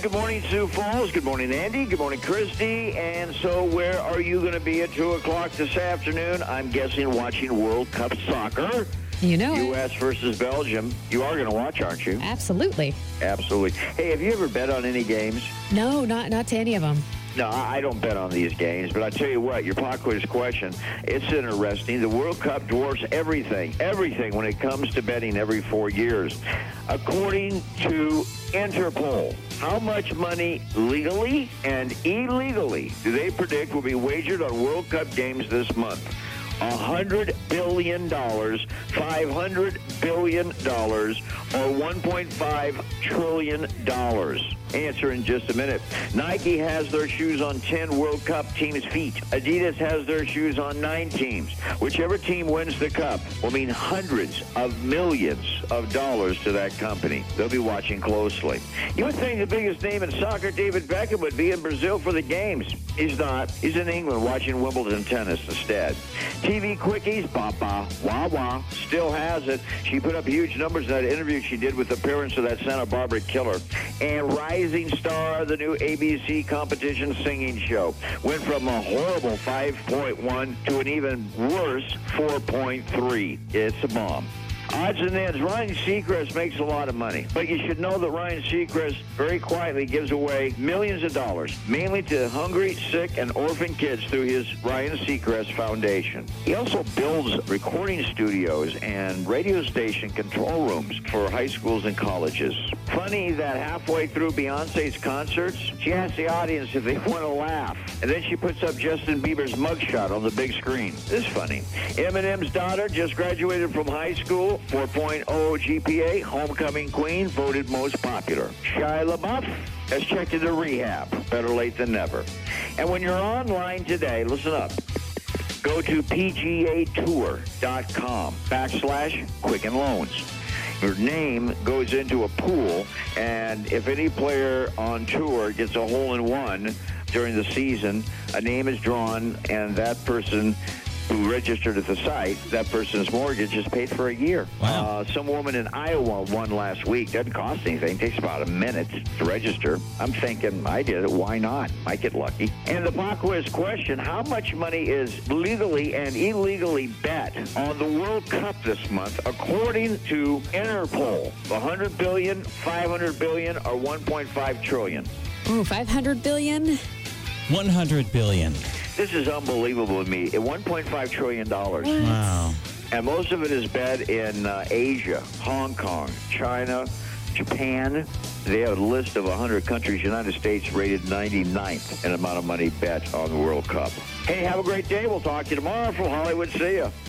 Good morning, Sioux Falls. Good morning, Andy. Good morning, Christy. And so where are you going to be at 2 o'clock this afternoon? I'm guessing watching World Cup soccer. You know it. U.S. versus Belgium. You are going to watch, aren't you? Absolutely. Absolutely. Hey, have you ever bet on any games? No, not to any of them. No, I don't bet on these games, but I tell you what, your pop quiz question, it's interesting. The World Cup dwarfs everything when it comes to betting every 4 years. According to Interpol, how much money legally and illegally do they predict will be wagered on World Cup games this month? $100 billion, $500 billion, or $1.5 trillion. Answer in just a minute. Nike has their shoes on 10 World Cup teams' feet. Adidas has their shoes on 9 teams. Whichever team wins the Cup will mean hundreds of millions of dollars to that company. They'll be watching closely. You would think the biggest name in soccer, David Beckham, would be in Brazil for the games. He's not. He's in England watching Wimbledon tennis instead. TV quickies, Papa Wawa still has it. She put up huge numbers in that interview she did with the parents of that Santa Barbara killer. And Rising Star, the new ABC competition singing show, went from a horrible 5.1 to an even worse 4.3. It's a bomb. Odds and ends, Ryan Seacrest makes a lot of money, but you should know that Ryan Seacrest very quietly gives away millions of dollars, mainly to hungry, sick, and orphan kids through his Ryan Seacrest Foundation. He also builds recording studios and radio station control rooms for high schools and colleges. Funny that halfway through Beyonce's concerts, she asks the audience if they want to laugh, and then she puts up Justin Bieber's mugshot on the big screen. This is funny. Eminem's daughter just graduated from high school. 4.0 GPA, homecoming queen, voted most popular. Shia LaBeouf has checked into rehab. Better late than never. And when you're online today, listen up. Go to pgatour.com/Quicken Loans. Your name goes into a pool, and if any player on tour gets a hole-in-one during the season, a name is drawn, and that person who registered at the site, that person's mortgage is paid for a year. Wow. Some woman in Iowa won last week. Doesn't cost anything. Takes about a minute to register. I'm thinking, I did it. Why not? Might get lucky. And the pop quiz question, how much money is legally and illegally bet on the World Cup this month, according to Interpol? $100 billion, $500 billion, or $1.5 trillion? Ooh, $500 billion? $100 billion. This is unbelievable to me. At $1.5 trillion. Wow. And most of it is bet in Asia, Hong Kong, China, Japan. They have a list of 100 countries. United States rated 99th in amount of money bet on the World Cup. Hey, have a great day. We'll talk to you tomorrow from Hollywood. See ya.